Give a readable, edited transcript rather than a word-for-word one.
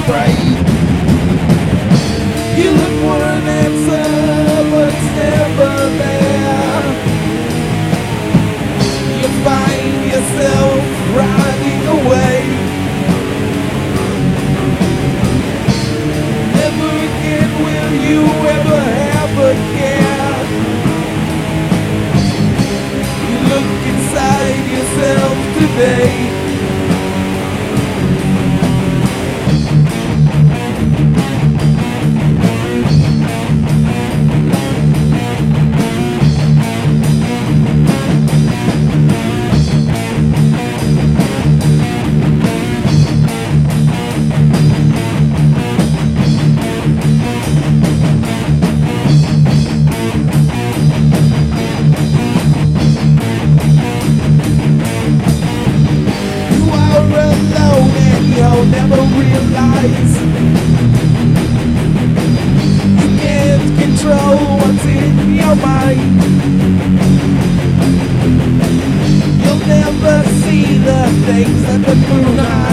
afraid. You look for an answer, but it's never there. You find yourself riding away. Never again will you ever have a care. You look inside yourself today. You'll never realize you can't control what's in your mind. You'll never see the things that the moon hides.